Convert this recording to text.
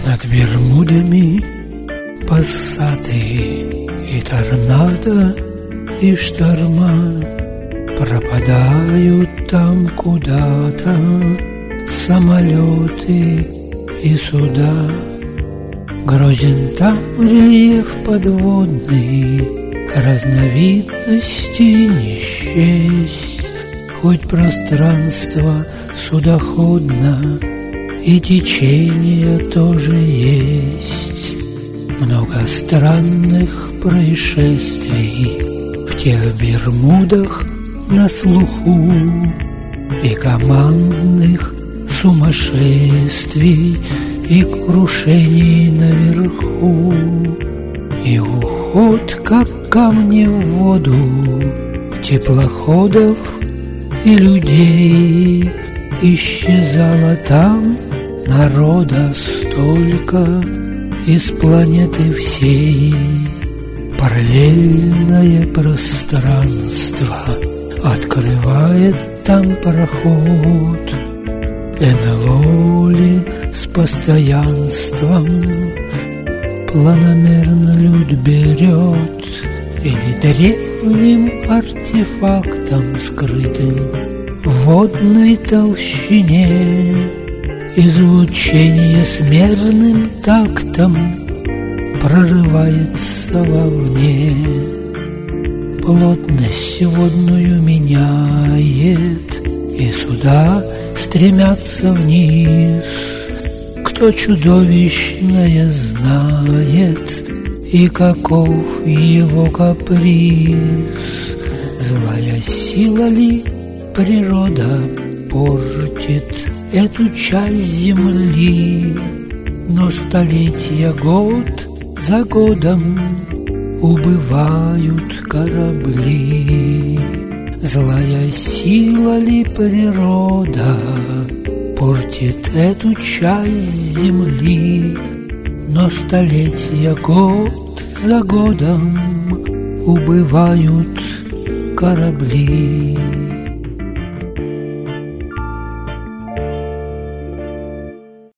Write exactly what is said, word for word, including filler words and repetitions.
Над Бермудами пассаты и торнадо, и шторма пропадают там куда-то самолеты и суда. Грозен там рельеф подводный, разновидностей не счесть. Хоть пространство судоходно, и течение тоже есть. Много странных происшествий в тех Бермудах на слуху, и командных сумасшествий, и крушений наверху, и уход, как камни в воду, теплоходов и людей. Исчезало там народа столько из планеты всей. Параллельное пространство открывает там проход. эн эл о ли с постоянством планомерно люд берет, или древним артефактом скрытым в водной толщине излучение с мерным тактом прорывается вовне. Плотность водную меняет, и суда стремятся вниз. Кто чудовищное знает, и каков его каприз. Злая сила ли природа портит эту часть земли, но столетия год за годом убывают корабли. Злая сила ли природа портит эту часть земли, но столетия год за годом убывают корабли.